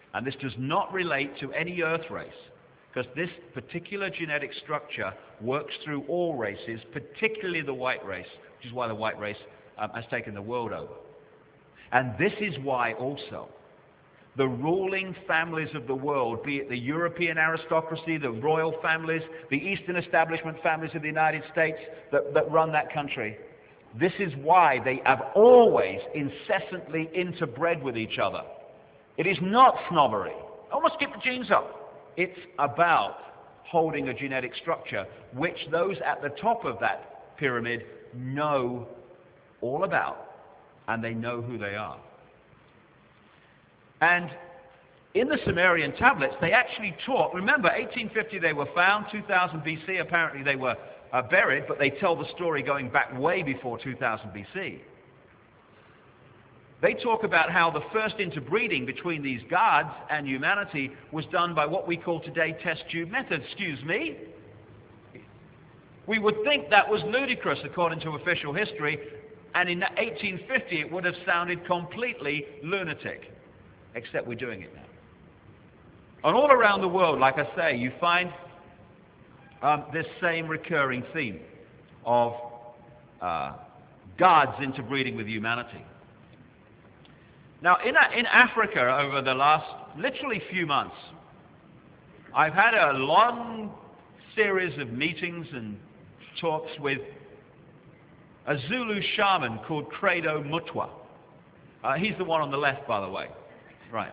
And this does not relate to any Earth race, because this particular genetic structure works through all races, particularly the white race, which is why the white race has taken the world over. And this is why also the ruling families of the world, be it the European aristocracy, the royal families, the Eastern establishment families of the United States that run that country, this is why they have always incessantly interbred with each other. It is not snobbery. Oh, must keep the genes up. It's about holding a genetic structure which those at the top of that pyramid know all about, and they know who they are. And in the Sumerian tablets, they actually taught, remember, 1850 they were found, 2000 BC apparently they were buried, but they tell the story going back way before 2000 BC. They talk about how the first interbreeding between these gods and humanity was done by what we call today test tube methods. Excuse me? We would think that was ludicrous according to official history, and in 1850 it would have sounded completely lunatic. Except we're doing it now. And all around the world, like I say, you find this same recurring theme of gods interbreeding with humanity. Now, in Africa, over the last literally few months, I've had a long series of meetings and talks with a Zulu shaman called Credo Mutwa. He's the one on the left, by the way. Right.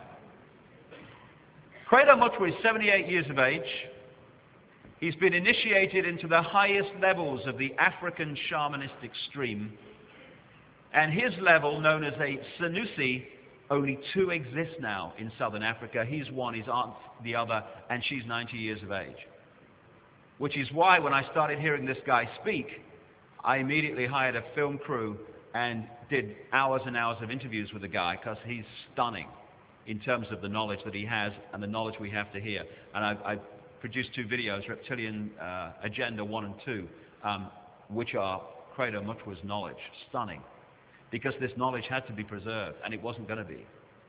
Credo Mutwa is 78 years of age. He's been initiated into the highest levels of the African shamanistic stream. And his level, known as a Sanusi, only two exist now in southern Africa. He's one, his aunt's the other, and she's 90 years of age. Which is why when I started hearing this guy speak, I immediately hired a film crew and did hours and hours of interviews with the guy, because he's stunning in terms of the knowledge that he has and the knowledge we have to hear. And I've produced two videos, Reptilian Agenda 1 and 2, which are Credo Mutwa's knowledge. Stunning. Because this knowledge had to be preserved, and it wasn't going to be.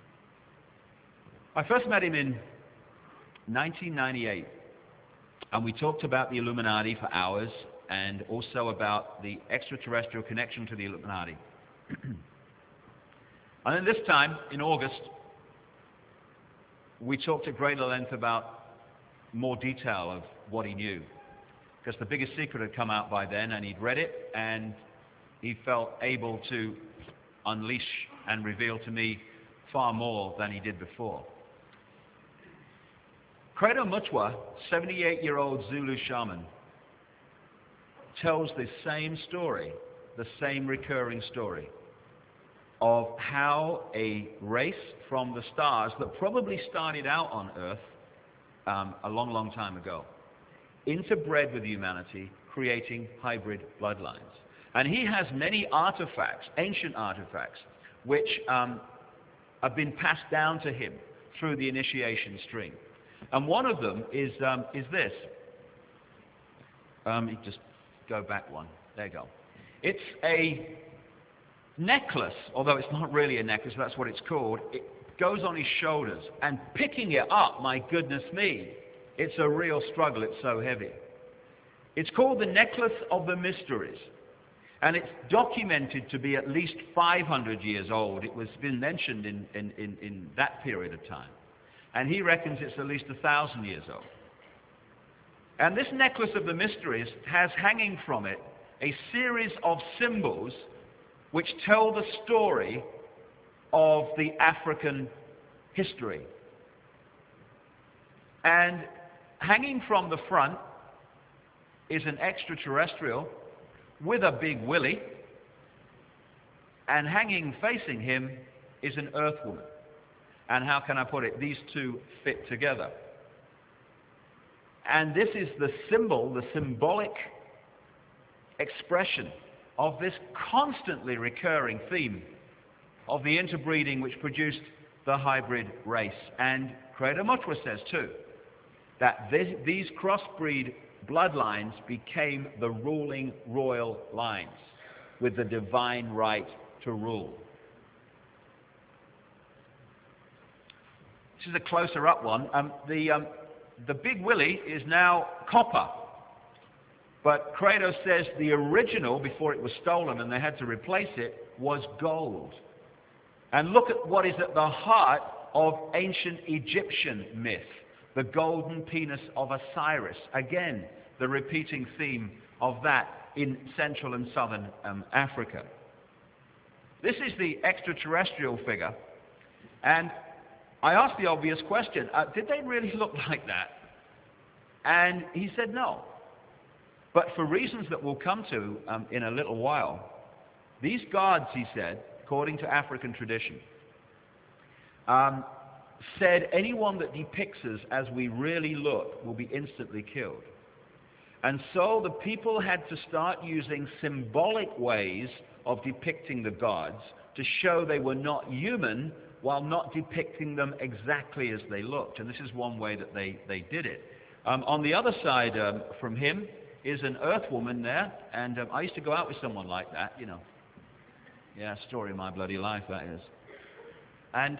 I first met him in 1998, and we talked about the Illuminati for hours, and also about the extraterrestrial connection to the Illuminati. And then this time, in August, we talked at greater length about more detail of what he knew. Because the biggest secret had come out by then, and he'd read it, and he felt able to unleash and reveal to me far more than he did before. Credo Mutwa, 78-year-old Zulu shaman, tells the same story, the same recurring story, of how a race from the stars that probably started out on Earth a long, long time ago, interbred with humanity, creating hybrid bloodlines. And he has many artifacts, ancient artifacts, which have been passed down to him through the initiation stream. And one of them is this. Just go back one. There you go. It's a necklace, although it's not really a necklace, that's what it's called. It goes on his shoulders, and picking it up, my goodness me, it's a real struggle, it's so heavy. It's called the Necklace of the Mysteries, and it's documented to be at least 500 years old. It was been mentioned in that period of time, and he reckons it's at least 1,000 years old. And this Necklace of the Mysteries has hanging from it a series of symbols which tell the story of the African history. And hanging from the front is an extraterrestrial with a big willy, and hanging facing him is an earth woman. And how can I put it? These two fit together. And this is the symbol, the symbolic expression of this constantly recurring theme of the interbreeding which produced the hybrid race. And Credo Mutwa says too, that these crossbreed bloodlines became the ruling royal lines with the divine right to rule. This is a closer up one. The Big Willie is now copper. But Credo says the original, before it was stolen and they had to replace it, was gold. And look at what is at the heart of ancient Egyptian myth, the golden penis of Osiris. Again, the repeating theme of that in Central and Southern Africa. This is the extraterrestrial figure. And I asked the obvious question, did they really look like that? And he said no. But for reasons that we'll come to in a little while, these gods, he said, according to African tradition, said anyone that depicts us as we really look will be instantly killed. And so the people had to start using symbolic ways of depicting the gods to show they were not human while not depicting them exactly as they looked. And this is one way that they did it. On the other side from him is an earth woman there, and I used to go out with someone like that, you know. Yeah, story of my bloody life, that is. And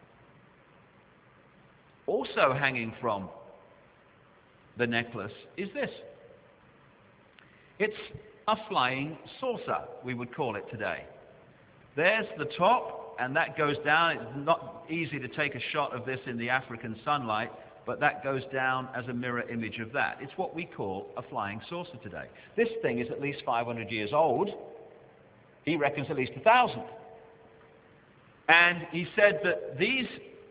also hanging from the necklace is this. It's a flying saucer, we would call it today. There's the top, and that goes down. It's not easy to take a shot of this in the African sunlight, but that goes down as a mirror image of that. It's what we call a flying saucer today. This thing is at least 500 years old. He reckons at least 1,000. And he said that these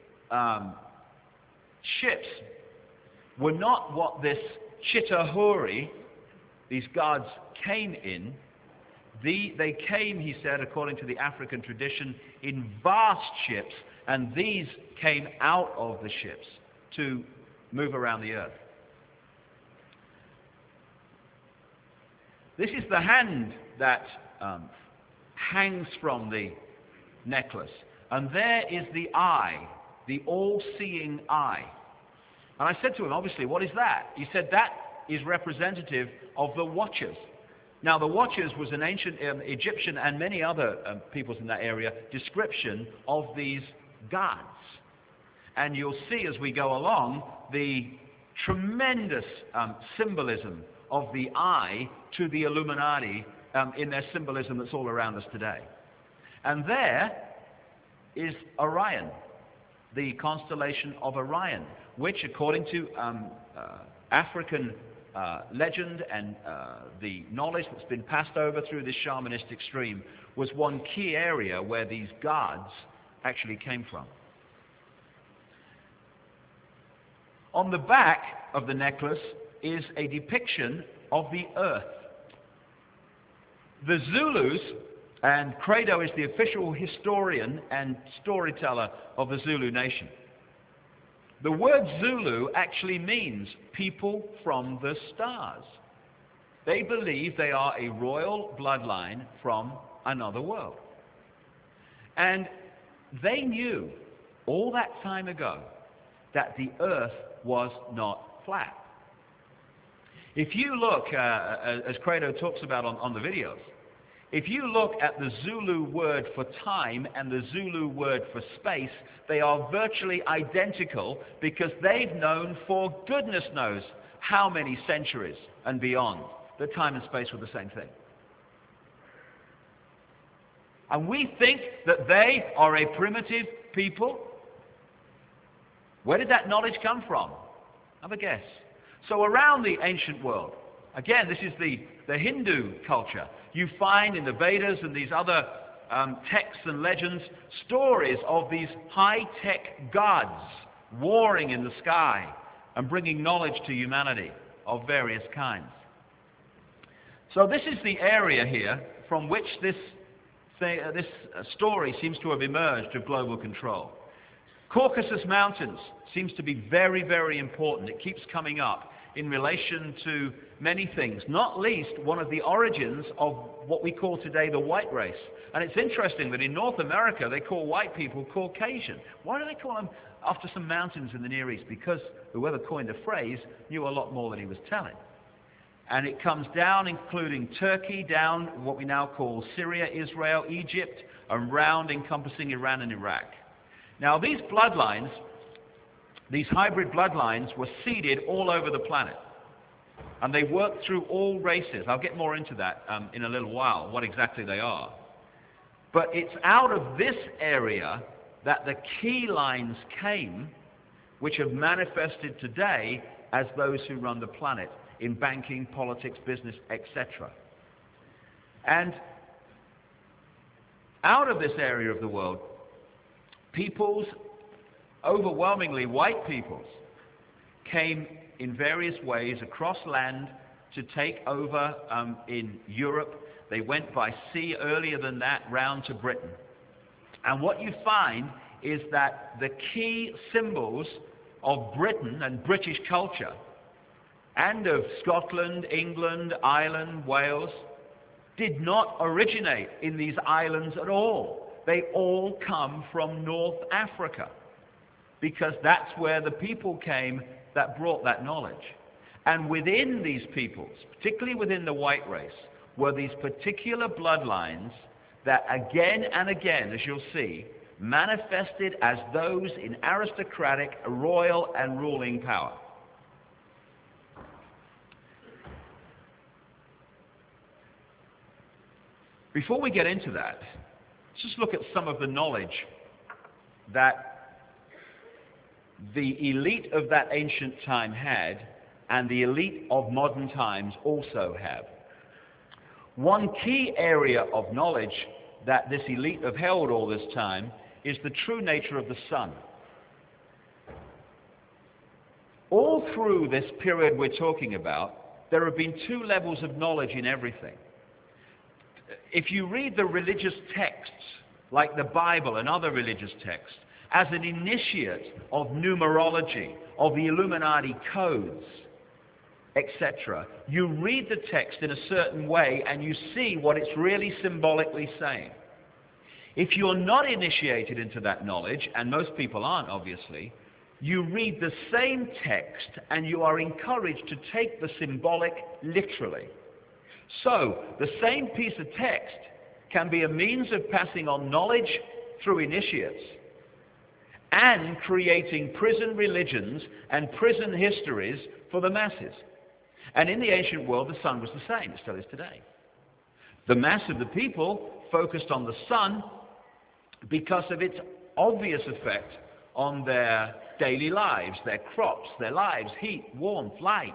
ships were not what this Chitahuri, these gods, came in. They came, he said, according to the African tradition, in vast ships, and these came out of the ships to move around the earth. This is the hand that hangs from the necklace. And there is the eye, the all-seeing eye. And I said to him, obviously, what is that? He said, that is representative of the Watchers. Now, the Watchers was an ancient Egyptian and many other peoples in that area description of these gods. And you'll see as we go along the tremendous symbolism of the eye to the Illuminati in their symbolism that's all around us today. And there is Orion, the constellation of Orion, which according to African legend and the knowledge that's been passed over through this shamanistic stream, was one key area where these gods actually came from. On the back of the necklace is a depiction of the earth. The Zulus, and Credo is the official historian and storyteller of the Zulu nation. The word Zulu actually means people from the stars. They believe they are a royal bloodline from another world. And they knew all that time ago that the earth was not flat. If you look, as Credo talks about on the videos, if you look at the Zulu word for time and the Zulu word for space, they are virtually identical because they've known for goodness knows how many centuries and beyond that time and space were the same thing. And we think that they are a primitive people. Where did that knowledge come from? Have a guess. So around the ancient world, again, this is the Hindu culture. You find in the Vedas and these other texts and legends stories of these high-tech gods warring in the sky and bringing knowledge to humanity of various kinds. So this is the area here from which this story seems to have emerged of global control. Caucasus Mountains seems to be very, very important. It keeps coming up in relation to many things, not least one of the origins of what we call today the white race. And it's interesting that in North America they call white people Caucasian. Why do they call them after some mountains in the Near East? Because whoever coined the phrase knew a lot more than he was telling. And it comes down, including Turkey, down what we now call Syria, Israel, Egypt, around encompassing Iran and Iraq. Now these bloodlines these hybrid bloodlines were seeded all over the planet. And they worked through all races. I'll get more into that in a little while, what exactly they are. But it's out of this area that the key lines came, which have manifested today as those who run the planet in banking, politics, business, etc. And out of this area of the world, peoples, overwhelmingly white peoples, came in various ways across land to take over in Europe. They went by sea earlier than that round to Britain. And what you find is that the key symbols of Britain and British culture, and of Scotland, England, Ireland, Wales, did not originate in these islands at all. They all come from North Africa, because that's where the people came that brought that knowledge. And within these peoples, particularly within the white race, were these particular bloodlines that again and again, as you'll see, manifested as those in aristocratic, royal, and ruling power. Before we get into that, let's just look at some of the knowledge that the elite of that ancient time had, and the elite of modern times also have. One key area of knowledge that this elite have held all this time is the true nature of the sun. All through this period we're talking about, there have been two levels of knowledge in everything. If you read the religious texts, like the Bible and other religious texts, as an initiate of numerology, of the Illuminati codes, etc., you read the text in a certain way and you see what it's really symbolically saying. If you're not initiated into that knowledge, and most people aren't obviously, you read the same text and you are encouraged to take the symbolic literally. So, the same piece of text can be a means of passing on knowledge through initiates and creating prison religions and prison histories for the masses. And in the ancient world, the sun was the same. It still is today. The mass of the people focused on the sun because of its obvious effect on their daily lives, their crops, their lives, heat, warmth, light.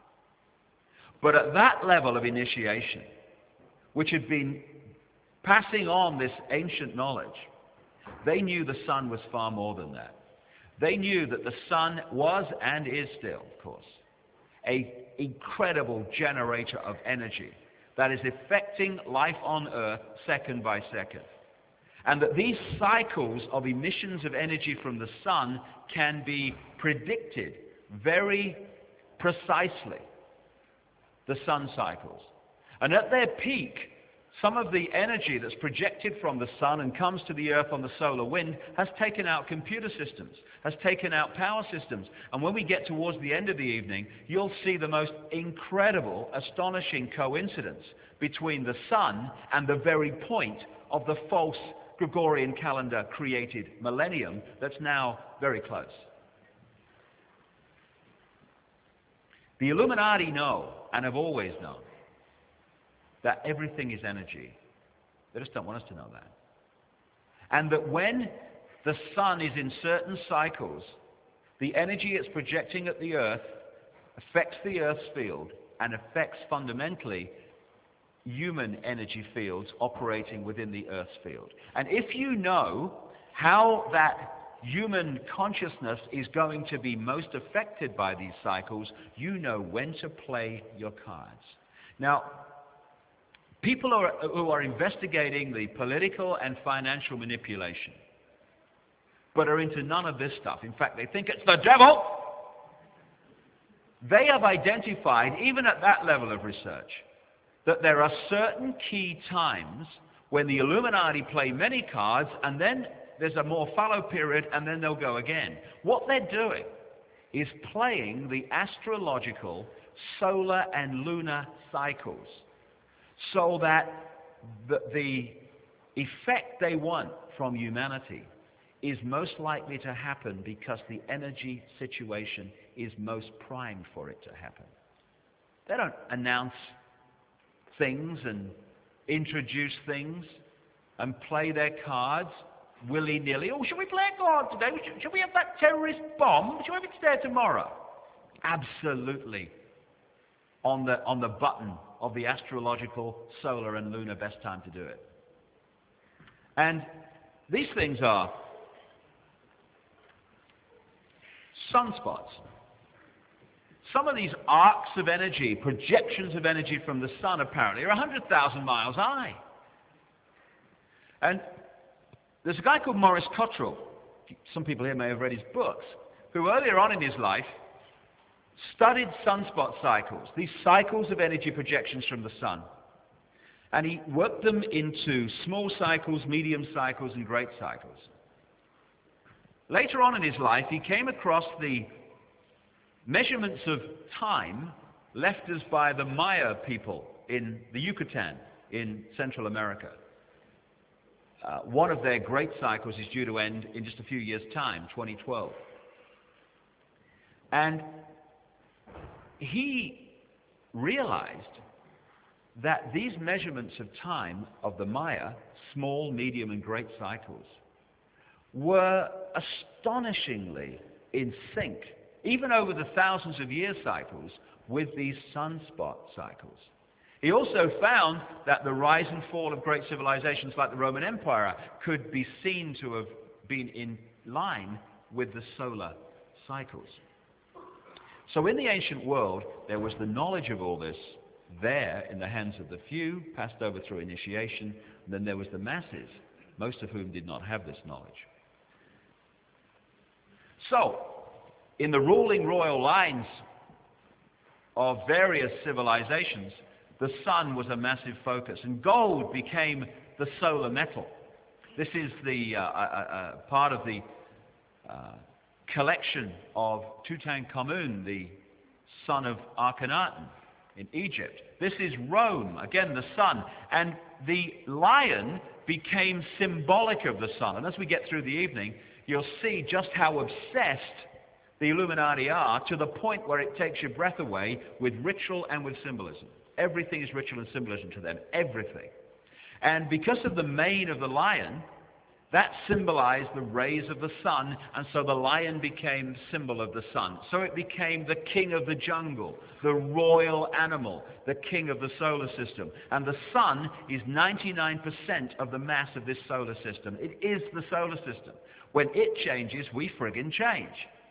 But at that level of initiation, which had been passing on this ancient knowledge, they knew the sun was far more than that. They knew that the sun was, and is still, of course, an incredible generator of energy that is affecting life on Earth second by second. And that these cycles of emissions of energy from the sun can be predicted very precisely. The sun cycles. And at their peak, some of the energy that's projected from the sun and comes to the earth on the solar wind has taken out computer systems, has taken out power systems. And when we get towards the end of the evening, you'll see the most incredible, astonishing coincidence between the sun and the very point of the false Gregorian calendar created millennium that's now very close. The Illuminati know, and have always known, that everything is energy. They just don't want us to know that. And that when the sun is in certain cycles, the energy it's projecting at the earth affects the earth's field and affects fundamentally human energy fields operating within the earth's field. And if you know how that human consciousness is going to be most affected by these cycles, you know when to play your cards. Now, people who are investigating the political and financial manipulation, but are into none of this stuff, in fact, they think it's the devil, they have identified, even at that level of research, that there are certain key times when the Illuminati play many cards, and then there's a more fallow period, and then they'll go again. What they're doing is playing the astrological, solar and lunar cycles, so that the effect they want from humanity is most likely to happen because the energy situation is most primed for it to happen. They don't announce things and introduce things and play their cards willy-nilly. Oh, should we play a card today? Should we have that terrorist bomb? Should we have it there tomorrow? Absolutely. On the button of the astrological, solar and lunar best time to do it. And these things are sunspots. Some of these arcs of energy, projections of energy from the sun apparently, are 100,000 miles high. And there's a guy called Maurice Cottrell, some people here may have read his books, who earlier on in his life studied sunspot cycles, these cycles of energy projections from the sun. And he worked them into small cycles, medium cycles, and great cycles. Later on in his life, he came across the measurements of time left us by the Maya people in the Yucatan in Central America. One of their great cycles is due to end in just a few years' time, 2012. And he realized that these measurements of time of the Maya, small, medium, and great cycles, were astonishingly in sync, even over the thousands of year cycles, with these sunspot cycles. He also found that the rise and fall of great civilizations like the Roman Empire could be seen to have been in line with the solar cycles. So in the ancient world, there was the knowledge of all this there in the hands of the few, passed over through initiation, and then there was the masses, most of whom did not have this knowledge. So, in the ruling royal lines of various civilizations, the sun was a massive focus, and gold became the solar metal. This is the part of the collection of Tutankhamun, the son of Akhenaten in Egypt. This is Rome, again the sun, and the lion became symbolic of the sun. And as we get through the evening, you'll see just how obsessed the Illuminati are, to the point where it takes your breath away, with ritual and with symbolism. Everything is ritual and symbolism to them, everything. And because of the mane of the lion, that symbolized the rays of the sun, and so the lion became symbol of the sun. So it became the king of the jungle, the royal animal, the king of the solar system. And the sun is 99% of the mass of this solar system. It is the solar system. When it changes, we friggin' change.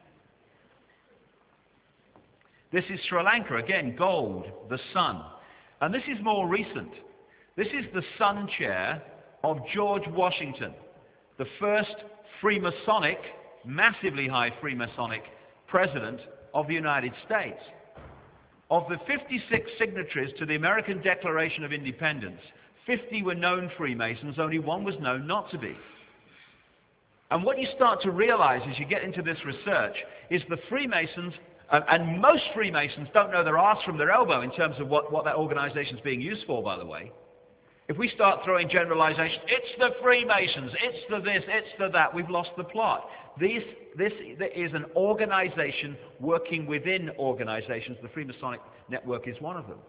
This is Sri Lanka, again, gold, the sun. And this is more recent. This is the sun chair of George Washington, the first Freemasonic, massively high Freemasonic president of the United States. Of the 56 signatories to the American Declaration of Independence, 50 were known Freemasons, only one was known not to be. And what you start to realize as you get into this research is the Freemasons, and most Freemasons don't know their arse from their elbow in terms of what that organization is being used for, by the way. If we start throwing generalizations, it's the Freemasons, it's the this, it's the that, we've lost the plot. This is an organization working within organizations. The Freemasonic network is one of them.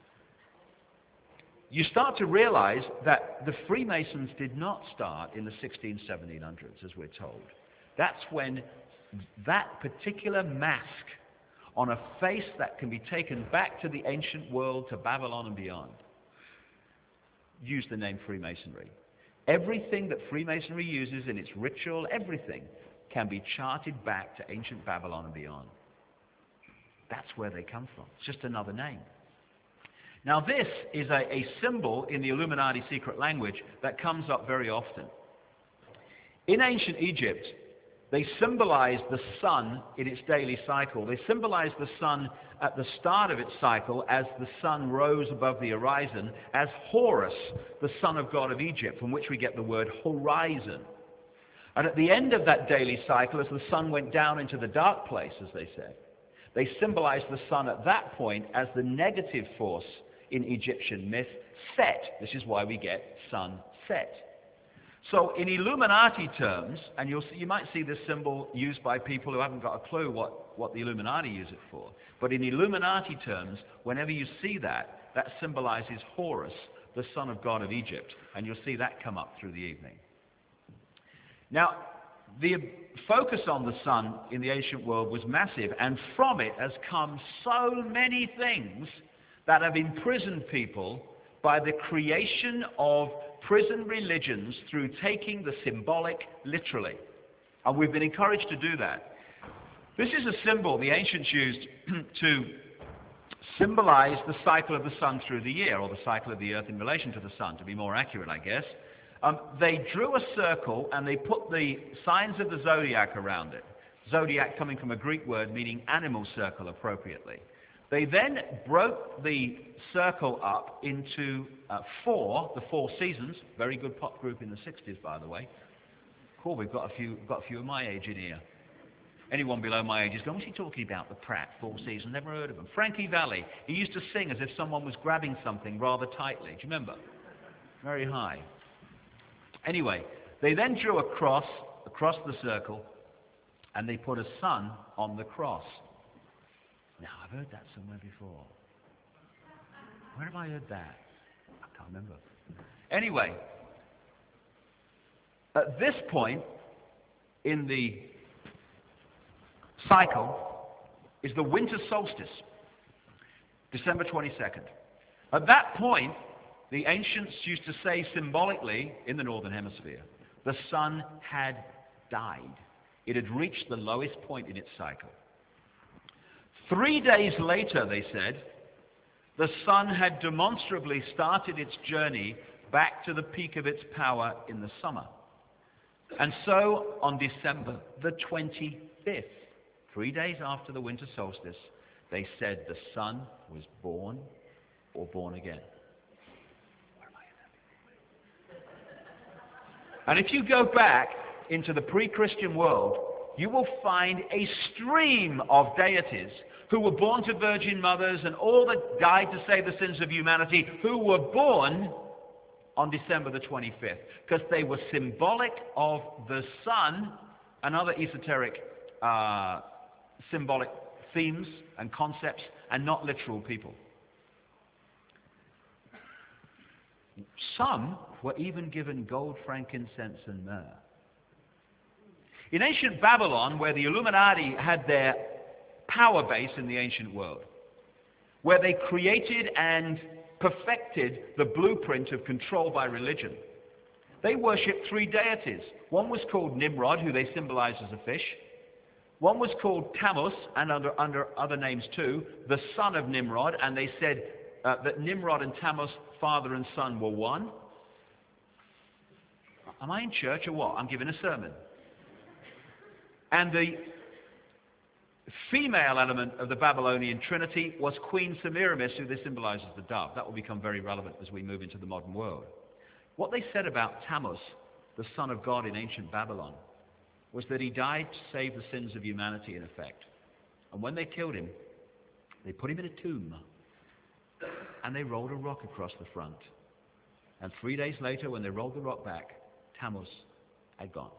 You start to realize that the Freemasons did not start in the 1700s, as we're told. That's when that particular mask on a face that can be taken back to the ancient world, to Babylon and beyond, use the name Freemasonry. Everything that Freemasonry uses in its ritual, everything, can be charted back to ancient Babylon and beyond. That's where they come from. It's just another name. Now this is a symbol in the Illuminati secret language that comes up very often. In ancient Egypt, they symbolized the sun in its daily cycle. They symbolized the sun at the start of its cycle as the sun rose above the horizon, as Horus, the son of God of Egypt, from which we get the word horizon. And at the end of that daily cycle, as the sun went down into the dark place, as they said, they symbolized the sun at that point as the negative force in Egyptian myth, Set. This is why we get sunset. So in Illuminati terms, and you might see this symbol used by people who haven't got a clue what the Illuminati use it for, but in Illuminati terms, whenever you see that, that symbolizes Horus, the son of God of Egypt, and you'll see that come up through the evening. Now, the focus on the sun in the ancient world was massive, and from it has come so many things that have imprisoned people by the creation of prison religions through taking the symbolic literally. And we've been encouraged to do that. This is a symbol the ancients used to symbolize the cycle of the sun through the year, or the cycle of the earth in relation to the sun, to be more accurate, I guess. They drew a circle and they put the signs of the zodiac around it. Zodiac coming from a Greek word meaning animal circle appropriately. They then broke the circle up into the four seasons. Very good pop group in the 60s, by the way. Cool, we've got a few of my age in here. Anyone below my age is going, what's he talking about? The Pratt, Four Seasons, never heard of him. Frankie Valli, he used to sing as if someone was grabbing something rather tightly. Do you remember? Very high. Anyway, they then drew a cross across the circle, and they put a sun on the cross. Now, I've heard that somewhere before. Where have I heard that? I can't remember. Anyway, at this point in the cycle is the winter solstice, December 22nd. At that point, the ancients used to say symbolically in the northern hemisphere, the sun had died. It had reached the lowest point in its cycle. 3 days later, they said, the sun had demonstrably started its journey back to the peak of its power in the summer. And so, on December the 25th, 3 days after the winter solstice, they said the sun was born or born again. And if you go back into the pre-Christian world, you will find a stream of deities who were born to virgin mothers and all that died to save the sins of humanity, who were born on December the 25th, because they were symbolic of the sun and other esoteric symbolic themes and concepts, and not literal people. Some were even given gold, frankincense, and myrrh. In ancient Babylon, where the Illuminati had their power base in the ancient world, where they created and perfected the blueprint of control by religion, they worshipped three deities. One was called Nimrod, who they symbolized as a fish. One was called Tammuz, and under other names too, the son of Nimrod, and they said that Nimrod and Tammuz, father and son, were one. Am I in church or what? I'm giving a sermon. And the female element of the Babylonian Trinity was Queen Semiramis, who they symbolized as the dove. That will become very relevant as we move into the modern world. What they said about Tammuz, the son of God in ancient Babylon, was that he died to save the sins of humanity, in effect. And when they killed him, they put him in a tomb, and they rolled a rock across the front. And 3 days later, when they rolled the rock back, Tammuz had gone.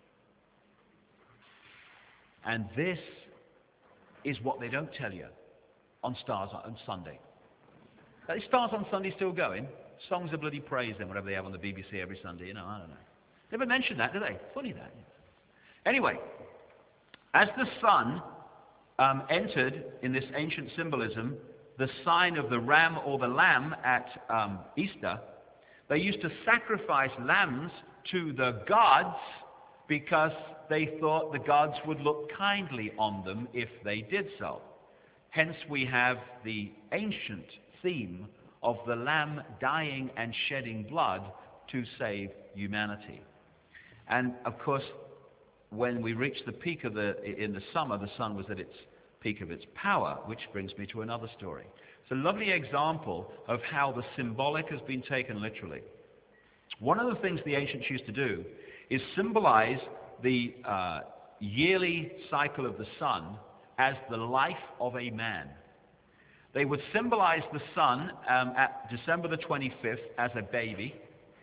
And this is what they don't tell you on Stars on Sunday. Is Stars on Sunday still going? Songs of Bloody Praise, then, whatever they have on the BBC every Sunday, you know, I don't know. Never mentioned that, do they? Funny that. Anyway, as the sun entered in this ancient symbolism the sign of the ram or the lamb at Easter, they used to sacrifice lambs to the gods because they thought the gods would look kindly on them if they did so. Hence we have the ancient theme of the lamb dying and shedding blood to save humanity. And of course, when we reached the peak of in the summer, the sun was at its peak of its power, which brings me to another story. It's a lovely example of how the symbolic has been taken literally. One of the things the ancients used to do is symbolize the yearly cycle of the sun as the life of a man. They would symbolize the sun at December the 25th as a baby.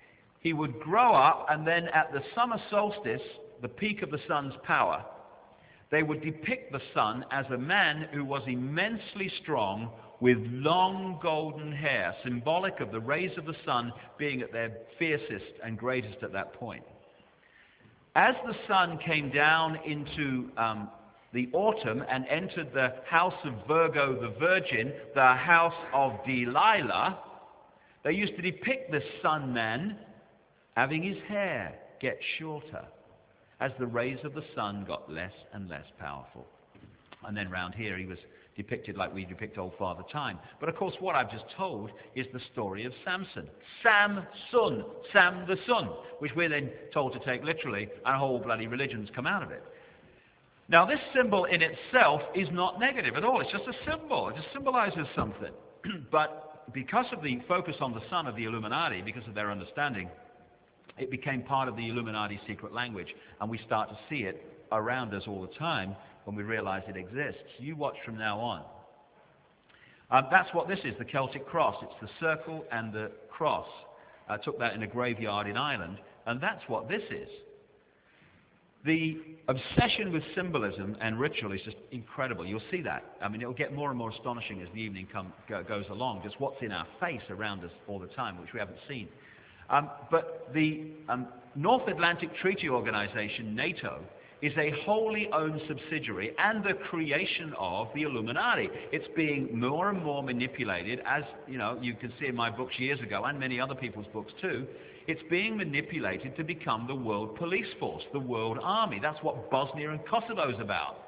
he would grow up, and then at the summer solstice, the peak of the sun's power, they would depict the sun as a man who was immensely strong with long golden hair, symbolic of the rays of the sun being at their fiercest and greatest at that point. As the sun came down into the autumn and entered the house of Virgo the Virgin, the house of Delilah, they used to depict this sun man having his hair get shorter as the rays of the sun got less and less powerful. And then round here he was depicted like we depict old Father Time. But of course what I've just told is the story of Samson. Samson, Sam the sun, which we're then told to take literally, and whole bloody religions come out of it. Now this symbol in itself is not negative at all. It's just a symbol. It just symbolizes something. But because of the focus on the sun of the Illuminati, because of their understanding, it became part of the Illuminati secret language, and we start to see it around us all the time when we realize it exists. You watch from now on. That's what this is, the Celtic cross. It's the circle and the cross. I took that in a graveyard in Ireland, and that's what this is. The obsession with symbolism and ritual is just incredible. You'll see that. I mean, it'll get more and more astonishing as the evening goes along, just what's in our face around us all the time, which we haven't seen. But the North Atlantic Treaty Organization, NATO, is a wholly owned subsidiary and the creation of the Illuminati. It's being more and more manipulated, as you know, you can see in my books years ago, and many other people's books too. It's being manipulated to become the world police force, the world army. That's what Bosnia and Kosovo is about.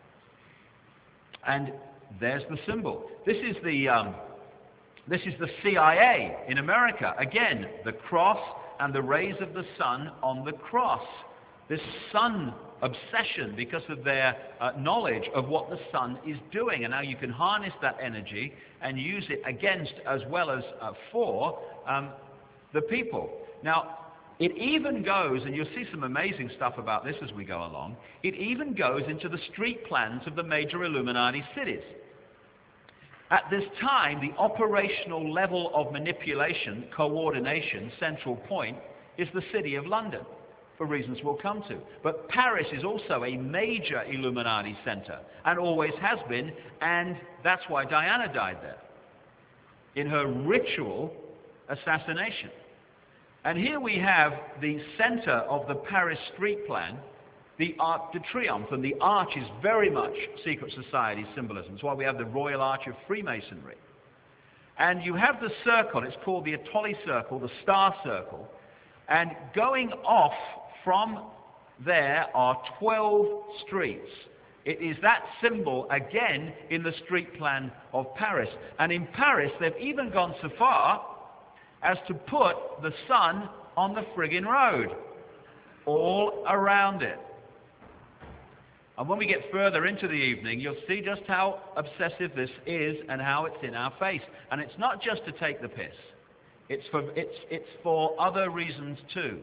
And there's the symbol. This is the CIA in America. Again, the cross and the rays of the sun on the cross. This sun obsession because of their knowledge of what the sun is doing, and how you can harness that energy and use it against as well as for the people. Now, it even goes, and you'll see some amazing stuff about this as we go along, it even goes into the street plans of the major Illuminati cities. At this time, the operational level of manipulation, coordination, central point, is the city of London, for reasons we'll come to. But Paris is also a major Illuminati center, and always has been, and that's why Diana died there, in her ritual assassination. And here we have the center of the Paris street plan, the Arc de Triomphe, and the arch is very much secret society symbolism. That's why we have the Royal Arch of Freemasonry. And you have the circle, it's called the Atoli Circle, the Star Circle, and going off from there are 12 streets. It is that symbol again in the street plan of Paris. And in Paris, they've even gone so far as to put the sun on the friggin' road, all around it. And when we get further into the evening, you'll see just how obsessive this is and how it's in our face. And it's not just to take the piss. It's for other reasons too.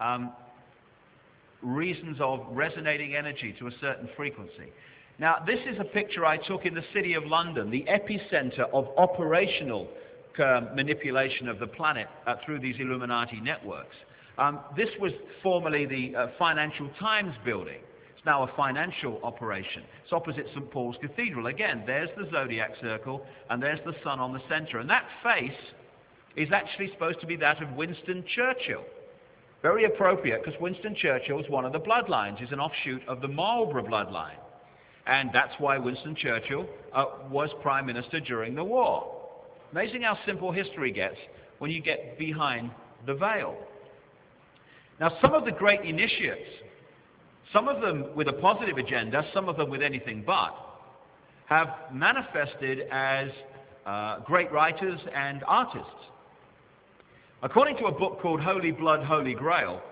Reasons of resonating energy to a certain frequency. Now, this is a picture I took in the city of London, the epicenter of operational manipulation of the planet through these Illuminati networks. This was formerly the Financial Times building. It's now a financial operation. It's opposite St. Paul's Cathedral. Again, there's the zodiac circle, and there's the sun on the center. And that face is actually supposed to be that of Winston Churchill. Very appropriate, because Winston Churchill is one of the bloodlines. He's an offshoot of the Marlborough bloodline. And that's why Winston Churchill was Prime Minister during the war. Amazing how simple history gets when you get behind the veil. Now, some of the great initiates, some of them with a positive agenda, some of them with anything but, have manifested as great writers and artists. According to a book called Holy Blood, Holy Grail,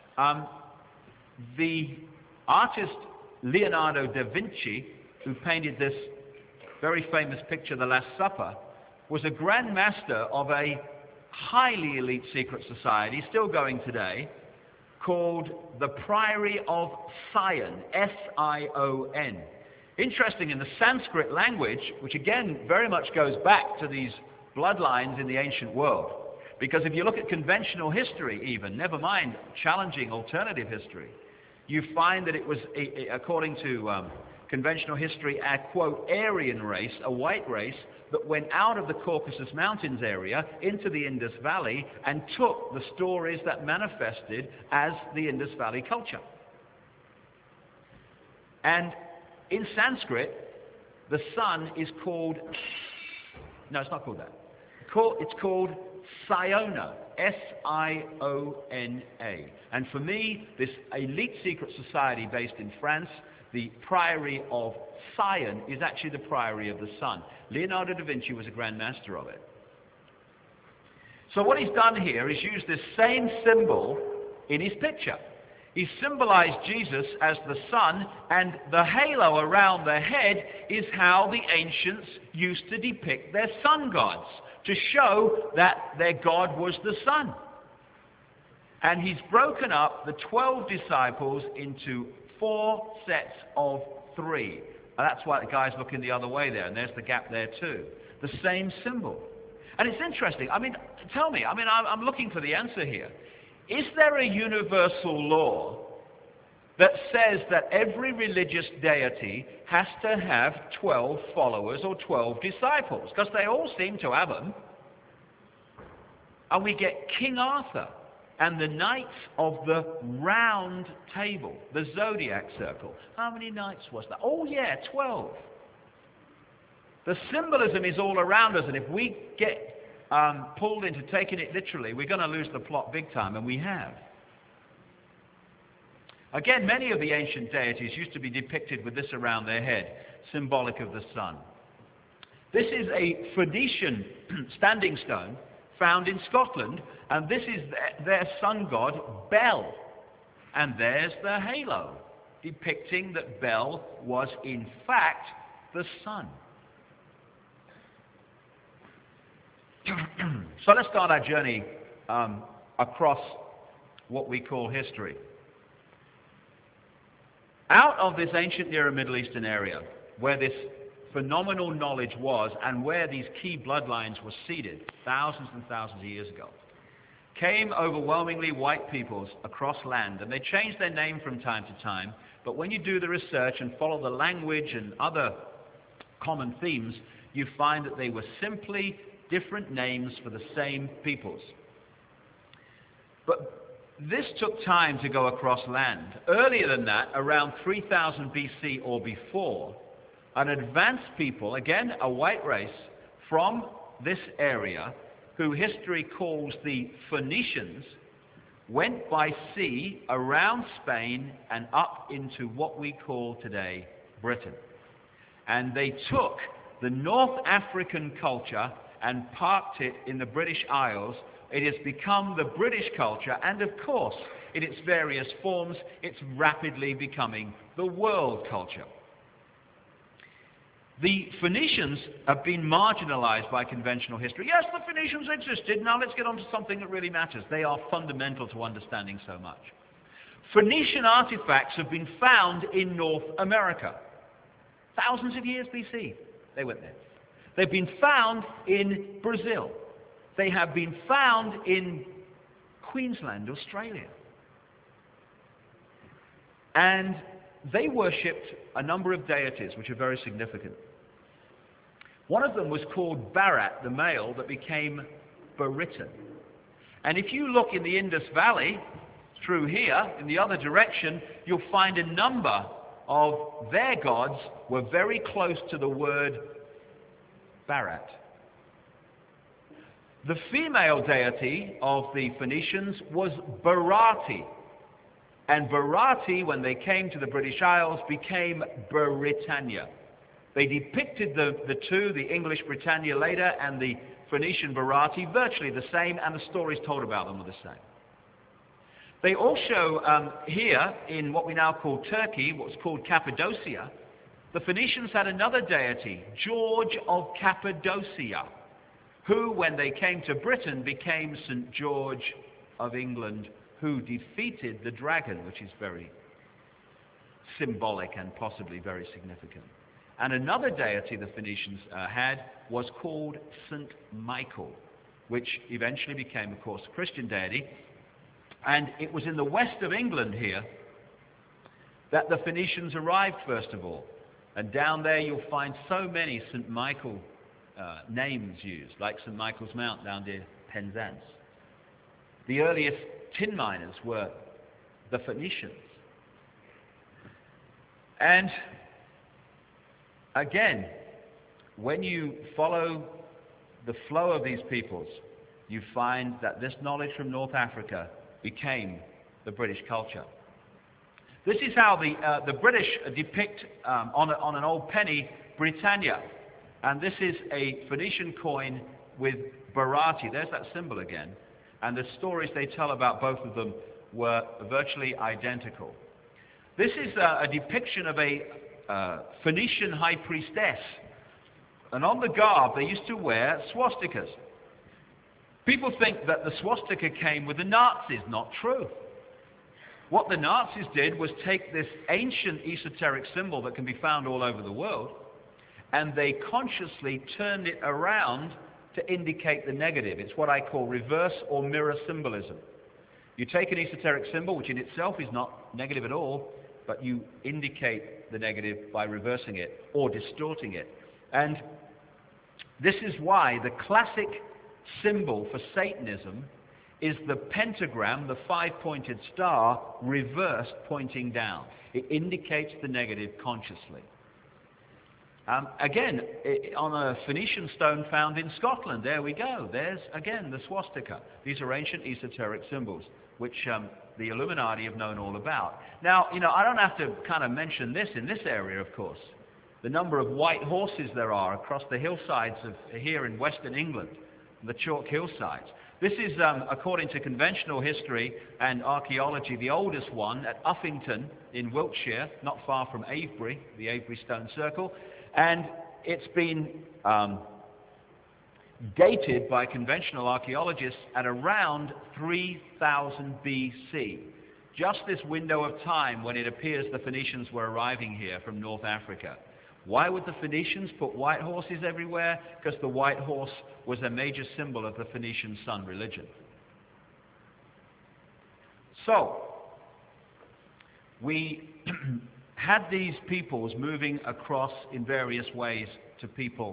the artist Leonardo da Vinci, who painted this very famous picture, The Last Supper, was a grand master of a highly elite secret society, still going today, called the Priory of Sion, S-I-O-N. Interesting, in the Sanskrit language, which again very much goes back to these bloodlines in the ancient world, Because if you look at conventional history even, never mind challenging alternative history, you find that it was, according to conventional history, a, quote, Aryan race, a white race, that went out of the Caucasus Mountains area into the Indus Valley and took the stories that manifested as the Indus Valley culture. And in Sanskrit, the sun is called, no, it's not called that. It's called Siona, S-I-O-N-A. And for me, this elite secret society based in France, the Priory of Sion is actually the Priory of the Sun. Leonardo da Vinci was a grand master of it. So what he's done here is use this same symbol in his picture. He symbolized Jesus as the sun, and the halo around the head is how the ancients used to depict their sun gods, to show that their god was the sun. And he's broken up the 12 disciples into 4 sets of 3. And that's why the guy's looking the other way there, and there's the gap there too. The same symbol. And it's interesting. I mean, tell me, I'm looking for the answer here. Is there a universal law that says that every religious deity has to have 12 followers or 12 disciples? Because they all seem to have them. And we get King Arthur and the Knights of the Round Table, the Zodiac Circle. How many knights was that? Oh yeah, 12. The symbolism is all around us, and if we get pulled into taking it literally, we're going to lose the plot big time, and we have. Again, many of the ancient deities used to be depicted with this around their head, symbolic of the sun. This is a Phoenician standing stone found in Scotland, and this is their sun god, Bel. And there's the halo, depicting that Bel was in fact the sun. So let's start our journey across what we call history. Out of this ancient Near Middle Eastern area, where this phenomenal knowledge was and where these key bloodlines were seeded thousands and thousands of years ago, came overwhelmingly white peoples across land, and they changed their name from time to time, but when you do the research and follow the language and other common themes, you find that they were simply different names for the same peoples. But this took time to go across land. Earlier than that, around 3000 BC or before, an advanced people, again a white race, from this area, who history calls the Phoenicians, went by sea around Spain and up into what we call today Britain. And they took the North African culture and parked it in the British Isles. It has become the British culture, and of course, in its various forms, it's rapidly becoming the world culture. The Phoenicians have been marginalized by conventional history. Yes, the Phoenicians existed. Now let's get on to something that really matters. They are fundamental to understanding so much. Phoenician artifacts have been found in North America. Thousands of years BC, they went there. They've been found in Brazil. They have been found in Queensland, Australia. And they worshipped a number of deities which are very significant. One of them was called Bharat, the male, that became Baritan. And if you look in the Indus Valley, through here, in the other direction, you'll find a number of their gods were very close to the word Bharat. The female deity of the Phoenicians was Bharati. And Bharati, when they came to the British Isles, became Britannia. They depicted the two, the English Britannia later and the Phoenician Bharati, virtually the same, and the stories told about them were the same. They also, here in what we now call Turkey, what's called Cappadocia, the Phoenicians had another deity, George of Cappadocia, who, when they came to Britain, became St. George of England, who defeated the dragon, which is very symbolic and possibly very significant. And another deity the Phoenicians had was called St. Michael. which eventually became, of course, a Christian deity. And it was in the west of England here that the Phoenicians arrived, first of all. And down there you'll find so many St. Michael names used, like St. Michael's Mount down near Penzance. The earliest tin miners were the Phoenicians. And again, when you follow the flow of these peoples, you find that this knowledge from North Africa became the British culture. This is how the British depict on an old penny Britannia. And this is a Phoenician coin with Barati. There's that symbol again. And the stories they tell about both of them were virtually identical. This is a depiction of a Phoenician high priestess. And on the garb, they used to wear swastikas. People think that the swastika came with the Nazis. Not true. What the Nazis did was take this ancient esoteric symbol that can be found all over the world, and they consciously turned it around to indicate the negative. It's what I call reverse or mirror symbolism. You take an esoteric symbol, which in itself is not negative at all, but you indicate the negative by reversing it or distorting it. And this is why the classic symbol for Satanism is the pentagram, the five-pointed star, reversed pointing down. It indicates the negative consciously. Again, on a Phoenician stone found in Scotland, there we go. There's, again, the swastika. These are ancient esoteric symbols, which the Illuminati have known all about. Now, I don't have to kind of mention this in this area, of course. The number of white horses there are across the hillsides of here in Western England, the chalk hillsides. This is, according to conventional history and archaeology, the oldest one at Uffington in Wiltshire, not far from Avebury, the Avebury Stone Circle. And it's been dated by conventional archaeologists at around 3000 BC. Just this window of time when it appears the Phoenicians were arriving here from North Africa. Why would the Phoenicians put white horses everywhere? Because the white horse was a major symbol of the Phoenician sun religion. So, we had these peoples moving across in various ways to people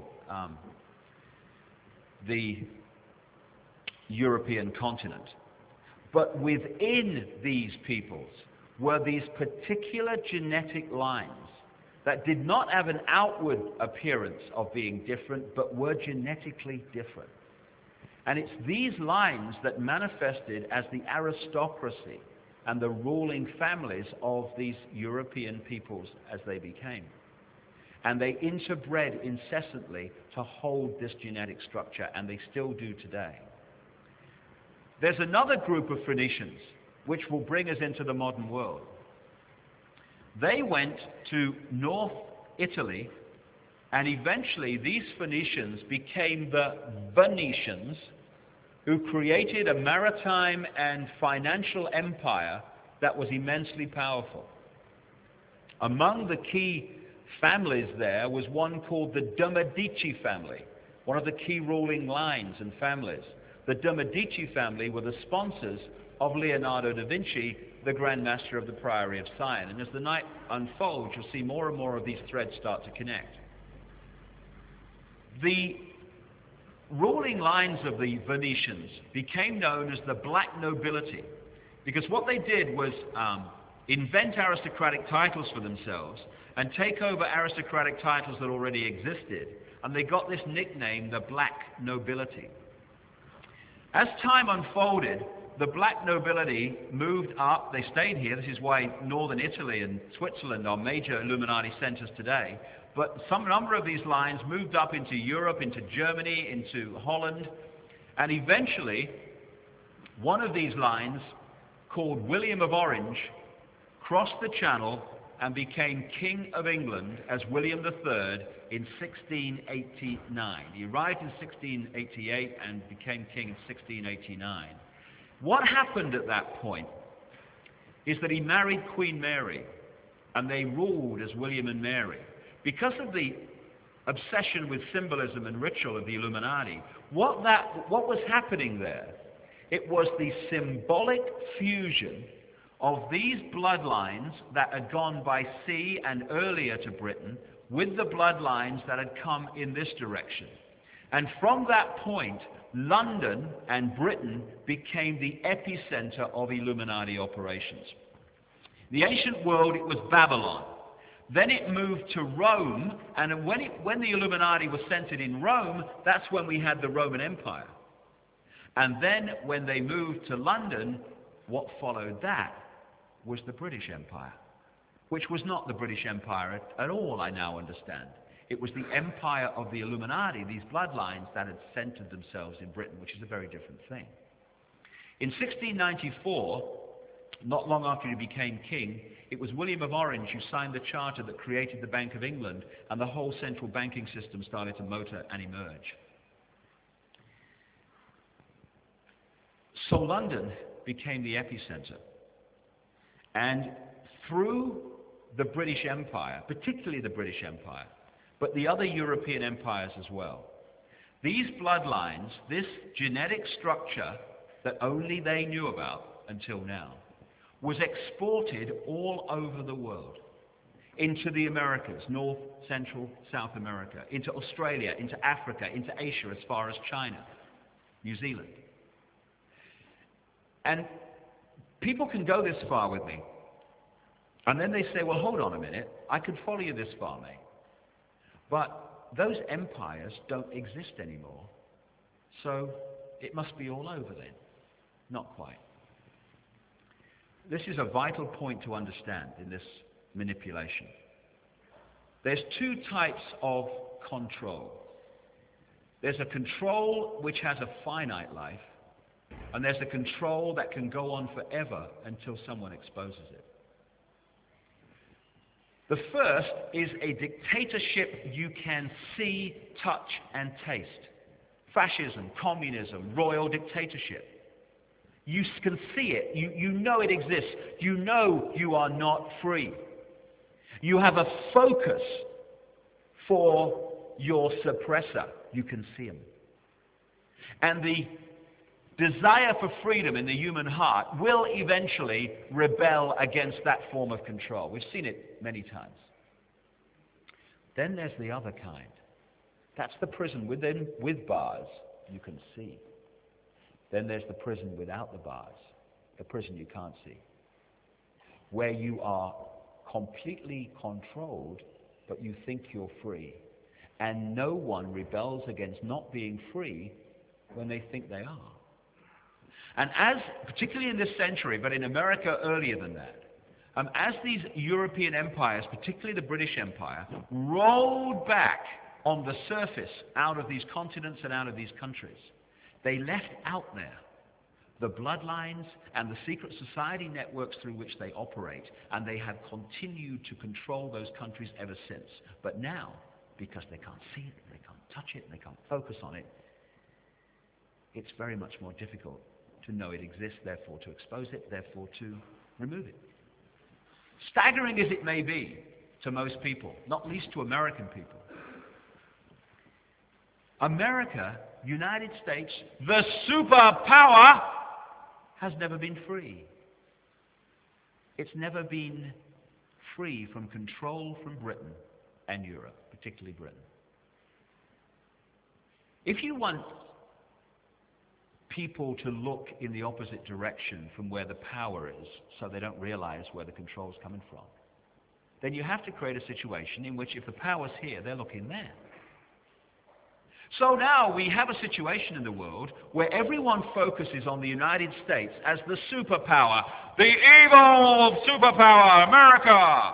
the European continent. But within these peoples were these particular genetic lines that did not have an outward appearance of being different, but were genetically different. And it's these lines that manifested as the aristocracy and the ruling families of these European peoples as they became. And they interbred incessantly to hold this genetic structure, and they still do today. There's another group of Phoenicians which will bring us into the modern world. They went to North Italy, and eventually these Phoenicians became the Venetians, who created a maritime and financial empire that was immensely powerful. Among the key families there was one called the de' Medici family, one of the key ruling lines and families. The de' Medici family were the sponsors of Leonardo da Vinci, the Grand Master of the Priory of Sion. And as the night unfolds, you'll see more and more of these threads start to connect. The ruling lines of the Venetians became known as the Black Nobility, because what they did was invent aristocratic titles for themselves and take over aristocratic titles that already existed, and they got this nickname, the Black Nobility. As time unfolded, the Black Nobility moved up. They stayed here. This is why northern Italy and Switzerland are major Illuminati centers today. But some number of these lines moved up into Europe, into Germany, into Holland, and eventually one of these lines, called William of Orange, crossed the Channel and became King of England as William III in 1689. He arrived in 1688 and became king in 1689. What happened at that point is that he married Queen Mary, and they ruled as William and Mary. Because of the obsession with symbolism and ritual of the Illuminati, what was happening there, it was the symbolic fusion of these bloodlines that had gone by sea and earlier to Britain with the bloodlines that had come in this direction. And from that point, London and Britain became the epicenter of Illuminati operations. In the ancient world, it was Babylon. Then it moved to Rome, and when the Illuminati was centered in Rome, that's when we had the Roman Empire. And then when they moved to London, what followed that was the British Empire, which was not the British Empire at all, I now understand. It was the empire of the Illuminati, these bloodlines that had centered themselves in Britain, which is a very different thing. In 1694, not long after he became king, it was William of Orange who signed the charter that created the Bank of England, and the whole central banking system started to motor and emerge. So London became the epicenter. And through the British Empire, particularly the British Empire, but the other European empires as well, these bloodlines, this genetic structure that only they knew about until now, was exported all over the world, into the Americas, North, Central, South America, into Australia, into Africa, into Asia, as far as China, New Zealand. And people can go this far with me, and then they say, well, hold on a minute, I could follow you this far, mate. But those empires don't exist anymore, so it must be all over then. Not quite. This is a vital point to understand in this manipulation. There's two types of control. There's a control which has a finite life, and there's a control that can go on forever until someone exposes it. The first is a dictatorship you can see, touch, and taste. Fascism, communism, royal dictatorship. You can see it. You know it exists. You know you are not free. You have a focus for your suppressor. You can see him. And the desire for freedom in the human heart will eventually rebel against that form of control. We've seen it many times. Then there's the other kind. That's the prison with bars you can see. Then there's the prison without the bars, the prison you can't see, where you are completely controlled, but you think you're free. And no one rebels against not being free when they think they are. And particularly in this century, but in America earlier than that, as these European empires, particularly the British Empire, rolled back on the surface out of these continents and out of these countries, they left out there the bloodlines and the secret society networks through which they operate, and they have continued to control those countries ever since. But now, because they can't see it, they can't touch it, they can't focus on it, it's very much more difficult to know it exists, therefore to expose it, therefore to remove it. Staggering as it may be to most people, not least to American people, America, United States, the superpower, has never been free. It's never been free from control from Britain and Europe, particularly Britain. If you want people to look in the opposite direction from where the power is, so they don't realize where the control is coming from, then you have to create a situation in which if the power's here, they're looking there. So now we have a situation in the world where everyone focuses on the United States as the superpower, the evil superpower, America.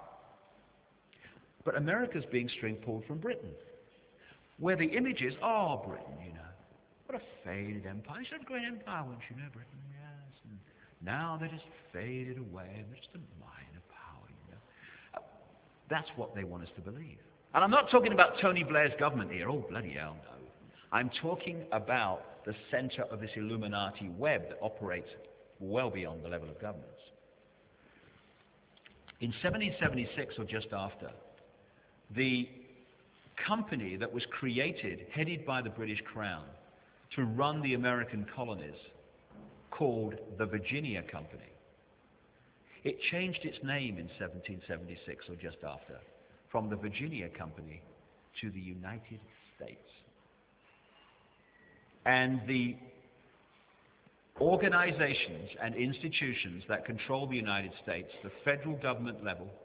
But America's being string pulled from Britain, where the image is, oh, Britain, you know, what a faded empire. It's a great empire once, you know, Britain, yes. And now they're just faded away, and they're just a minor power, you know. That's what they want us to believe. And I'm not talking about Tony Blair's government here. Oh, bloody hell, no. I'm talking about the center of this Illuminati web that operates well beyond the level of governments. In 1776, or just after, the company that was created, headed by the British Crown, to run the American colonies, called the Virginia Company. It changed its name in 1776 or just after, from the Virginia Company to the United States. And the organizations and institutions that control the United States, the federal government level,